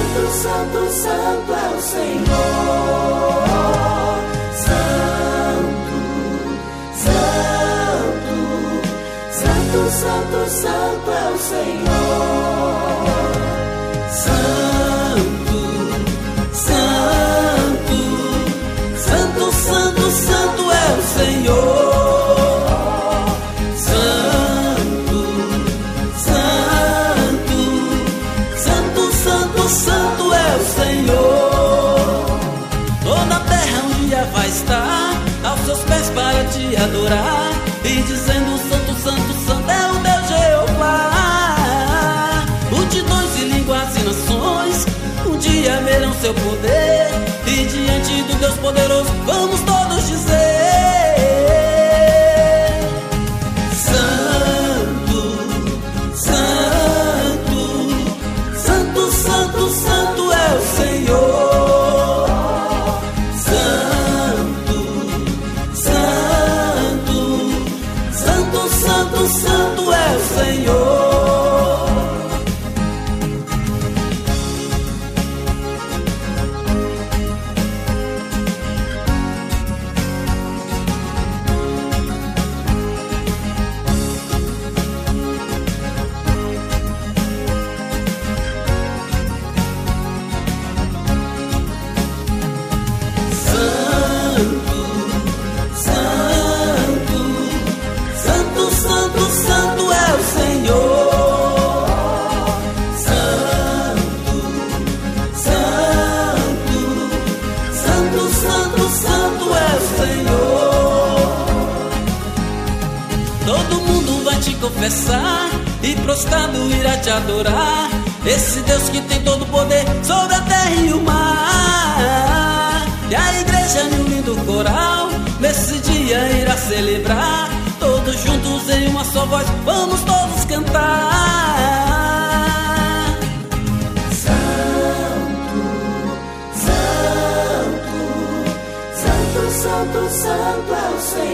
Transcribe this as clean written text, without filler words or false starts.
Santo, Santo é o Senhor. Santo, Santo, Santo, Santo, Santo é o Senhor. Santo, Santo, Santo, Santo, Santo é o Senhor. Santo é o Senhor. Toda a terra um dia vai estar aos seus pés para te adorar, e dizendo: Santo, Santo, Santo é o Deus Jeová. Multidões e línguas e nações um dia verão seu poder, e diante do Deus poderoso vamos todos dizer: Santo é o Senhor. Santo, Santo, Santo, Santo, Santo é o Senhor. Todo mundo vai te confessar e prostrado irá te adorar, esse Deus que tem todo o poder sobre a terra e o mar. E a igreja em um lindo coral nesse dia irá celebrar, todos juntos em uma só voz vamos todos cantar: Santo, Santo, Santo, Santo, Santo é o Senhor.